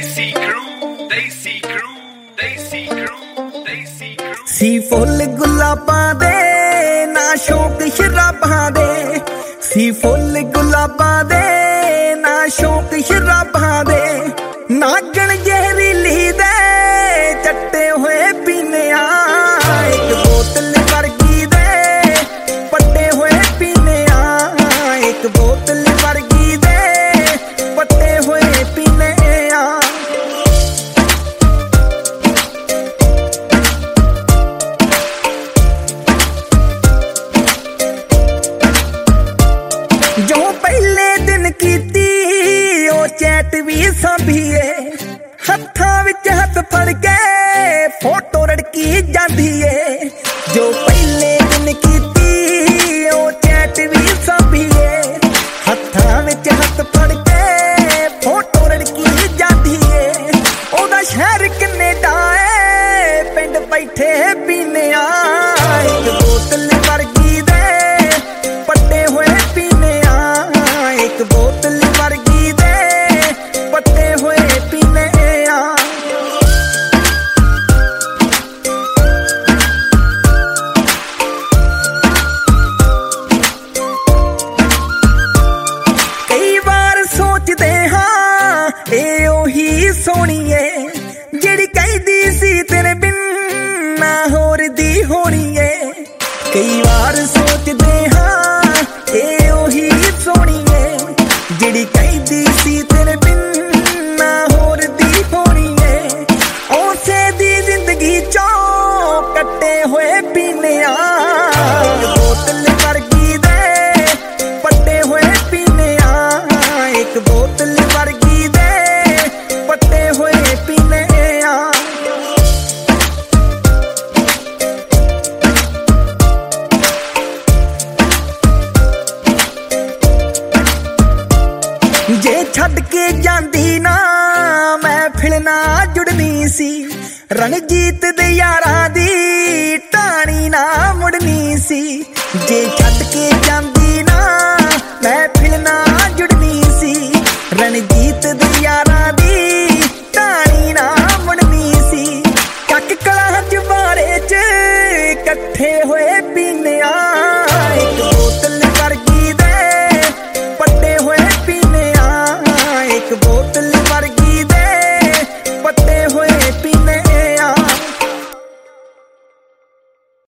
ਸੀ ਫੁੱਲ ਗੁਲਾਬਾਂ ਦੇ ਨਾ ਸ਼ੌਕ ਸ਼ਰਾਬਾਂ ਦੇ, ਸੀ ਫੁੱਲ ਗੁਲਾਬਾਂ ਦੇ ਨਾ ਸ਼ੌਕ ਸ਼ਰਾਬਾਂ ਦੇ, ਨਾਗਣ ਜ਼ਹਿਰੀਲੀ ਦੇ ਚੱਟੇ ਹੋਏ ਪੀਨਿਆ, ਇੱਕ ਬੋਤਲ ਵਰਗੀ ਦੇ ਪੱਟੇ ਹੋਏ ਪੀਨਿਆ, ਇੱਕ ਬੋਤਲ ਵਰਗੀ ਦੇ ਪੱਟੇ ਹੋਏ ਪੀਨਿਆ। ਜੋ ਪਹਿਲੇ ਦਿਨ ਕੀਤੀ ਉਹ ਚੈਟ ਵੀ ਸਾਂਭੀਏ, ਹੱਥਾਂ ਵਿੱਚ ਹੱਥ ਫੜ ਕੇ ਫੋਟੋ ਰੜਕੀ ਜਾਂਦੀ ਏ। ਜੋ ਪਹਿਲੇ ਦਿਨ ਕੀਤੀ ਉਹ ਚੈਟ ਵੀ ਸਾਂਭੀਏ, ਹੱਥਾਂ ਵਿੱਚ ਹੱਥ ਫੜ ਕੇ ਫੋਟੋ ਰੜਕੀ ਜਾਂਦੀ ਏ। ਉਹਦਾ ਸ਼ਹਿਰ ਕੈਨੇਡਾ ਏ, ਪਿੰਡ ਬੈਠੇ ਪੀਨਿਆ, ਇੱਕ ਬੋਤਲ ਵਰਗੀ ਦੇ ਪੱਟੇ ਹੋਏ ਪੀਨਿਆ, ਇੱਕ ਬੋਤਲ ਵਰਗੀ ਦੇ ਪੱਟੇ ਹੋਏ ਪੀਨਿਆ। ਕਈ ਵਾਰ ਸੋਚਦੇ ਹਾਂ ਇਹ ਉਹੀ ਸੋਹਣੀ ਏ ਜਿਹੜੀ ਕਹਿੰਦੀ ਸੀ ਤੇਰੇ ਬਿਨ ਨਾ ਹੋਰ ਦੀ ਹੋਣੀ ਏ। ਕਈ ਵਾਰ ਸੋਚਦੇ ਹਾਂ ਇਹ ਉਹੀ ਸੋਹਣੀ ਏ ਜਿਹੜੀ ਕਹਿੰਦੀ ਸੀ ਤੇਰੇ ਬਿਨ ਨਾ ਹੋਰ ਦੀ ਹੋਣੀ ਏ। ਉਸੇ ਦੀ ਜ਼ਿੰਦਗੀ ਚੋਂ ਕੱਟੇ ਹੋਏ ਪੀਨਿਆ, ਬੋਤਲ ਵਰਗੀ ਦੇ ਪੱਟੇ ਹੋਏ ਪੀਨਿਆ, ਇੱਕ ਬੋਤਲ ਵਰਗੀ ਦੇ ਪੱਟੇ ਹੋਏ ਪੀਨਿਆ। ਜੇ ਛੱਡ ਕੇ ਜਾਂਦੀ ਨਾ ਮੈਂ ਫਿਰ ਨਾ ਜੁੜਨੀ ਸੀ, ਰਣਜੀਤ ਦੇ ਯਾਰਾਂ ਦੀ ਟਾਣੀ ਨਾ ਮੁੜਨੀ ਸੀ। ਜੇ ਛੱਡ ਕੇ ਜਾਂਦੀ ਨਾ ਮੈਂ ਫਿਰ ਨਾ ਜੁੜਨੀ ਸੀ, ਰਣਜੀਤ ਦੇ ਯਾਰਾਂ ਦੀ ਟਾਣੀ ਨਾ ਮੁੜਨੀ ਸੀ। ਚੱਕ ਕਲਾਂ ਜਵਾਰੇ 'ਚ ਇਕੱਠੇ ਹੋਏ ਪੀਨਿਆ, ਇੱਕ ਬੋਤਲ